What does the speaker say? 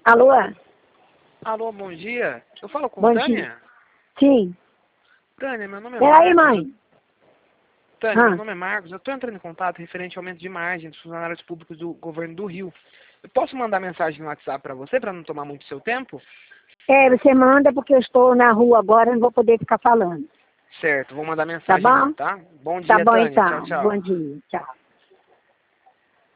Alô? Alô, bom dia. Eu falo com Bom Tânia? dia. Sim. Tânia, meu nome é Peraí, Marcos. mãe. Tânia, Ah. meu nome é Marcos. Eu estou entrando em contato referente ao aumento de margem dos funcionários públicos do governo do Rio. Eu posso mandar mensagem no WhatsApp para você, para não tomar muito seu tempo? Você manda porque eu estou na rua agora, não vou poder ficar falando. Certo, vou mandar Tá mensagem bom? então, tá? Bom Tá dia, bom Tânia. Tchau, então. tchau. Bom dia. Tchau.